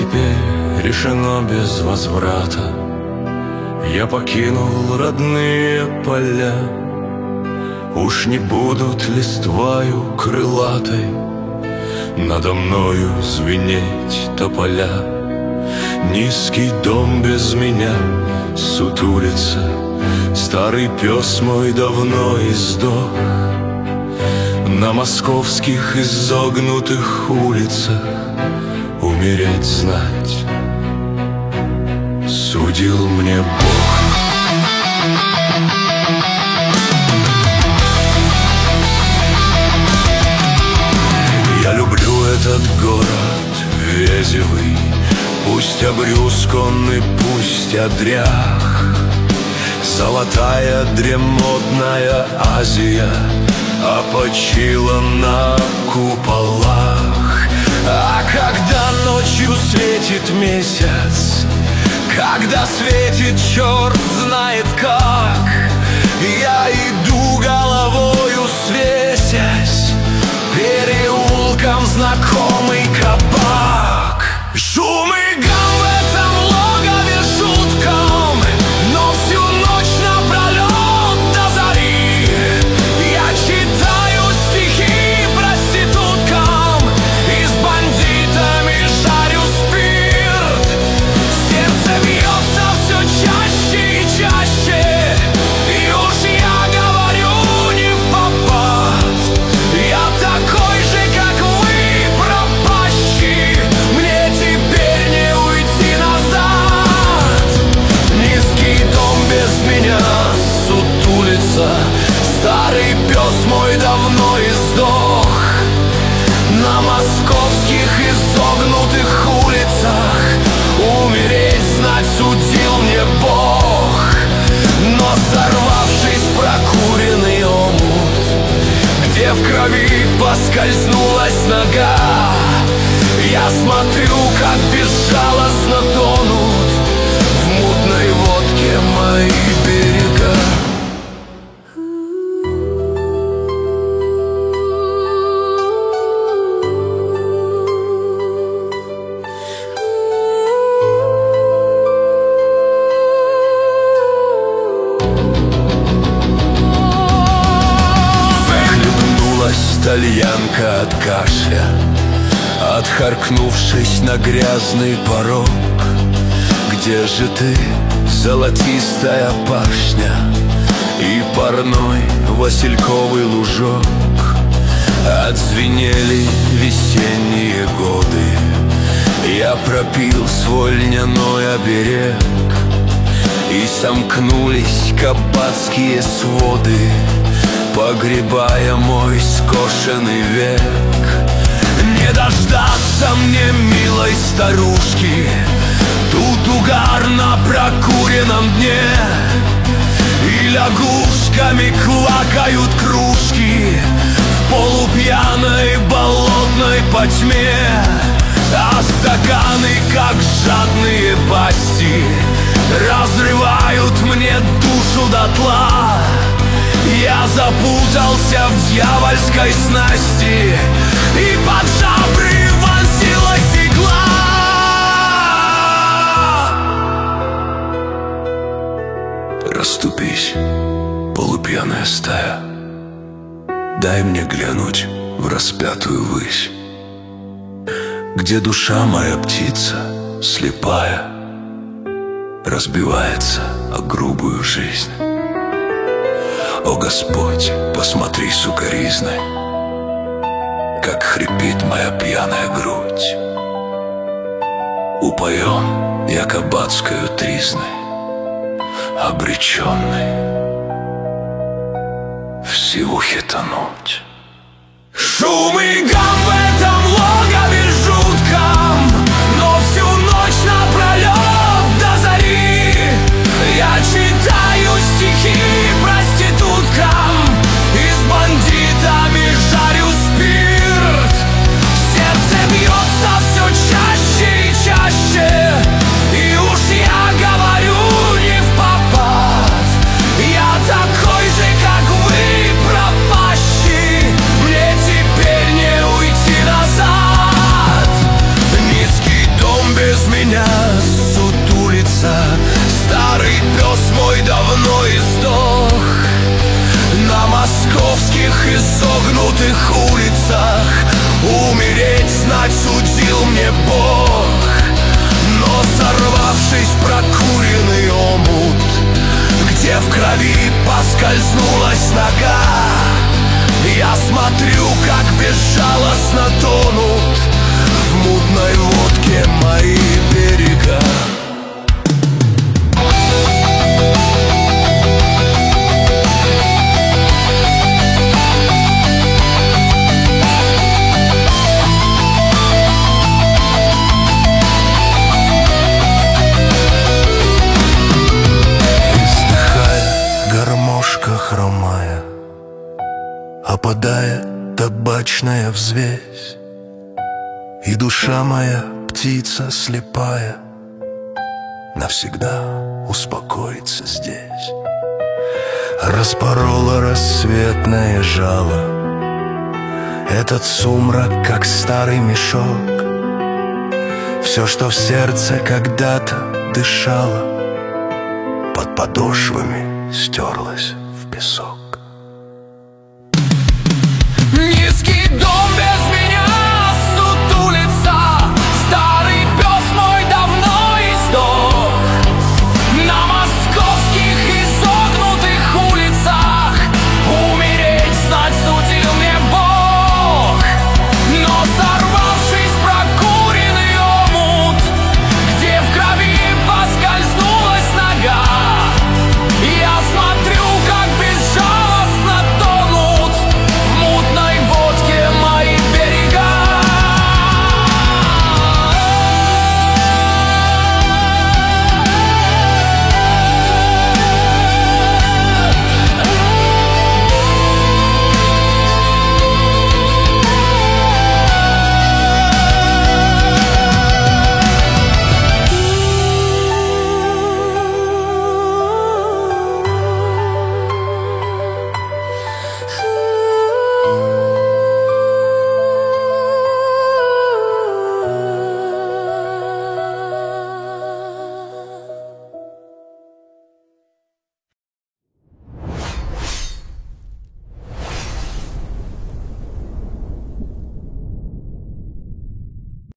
теперь решено без возврата. Я покинул родные поля. Уж не будут листвою крылатой надо мною звенеть тополя. Низкий дом без меня сутулится, старый пес мой давно издох. На московских изогнутых улицах умереть знать судил мне Бог. Я люблю этот город везевый, пусть обрюзган и пусть одрях. Золотая дремодная Азия опочила на куполах. А когда ночью светит месяц, когда светит черт знает как, я иду головою свесясь переулком знакомый кабак. Шум и гам в этом логове жутком, но всю ночь напролет до зари я читаю стихи проституткам и с бандитами жарю спирт. Сердце бьется все чаще и чаще, и уж я говорю не впопад. Я такой же, как вы, пропащий, мне теперь не уйти назад. Низкий дом без меня сутулится, старый пес мой давно издох. На московских изогнутых улицах умереть знать судил мне Бог. Но сорвавшись в прокуренный омут, где в крови поскользнулась нога, я смотрю, как безжалостно тонут в мутной водке мои берега. Тальянка от кашля, отхаркнувшись на грязный порог. Где же ты, золотистая пашня и парной васильковый лужок? Отзвенели весенние годы, я пропил свой льняной оберег, и сомкнулись кабацкие своды, погребая мой скошенный век. Не дождаться мне милой старушки тут угар на прокуренном дне, и лягушками клакают кружки в полупьяной болотной потьме. А стаканы, как жадные пасти, разрывают мне душу дотла. Я запутался в дьявольской снасти, и под жабры вонзилась игла. Расступись, полупьяная стая, дай мне глянуть в распятую высь, где душа моя птица слепая разбивается о грубую жизнь. О Господь, посмотри сукоризной, как хрипит моя пьяная грудь. Упоен я кабацкою тризной, обреченный в сивухе тонуть. Шум и гам в этом логове жутком, но всю ночь напролет до зари я читаю стихи проституткам и с бандитами жарю спирт. Сердце бьется все чаще и чаще, и уж я говорю не впопад. Я такой же, как вы, пропащий, мне теперь не уйти назад. Старый пес мой давно издох. На московских изогнутых улицах умереть, знать, судил мне Бог. Но сорвавшись в прокуренный омут, где в крови поскользнулась нога, я смотрю, как безжалостно тонут в мутной водке мои берега. Гармошка хромая, опадая табачная взвесь, и душа моя, птица слепая, навсегда успокоится здесь. Распорола рассветное жало этот сумрак, как старый мешок. Все, что в сердце когда-то дышало, под подошвами стерлось в песок.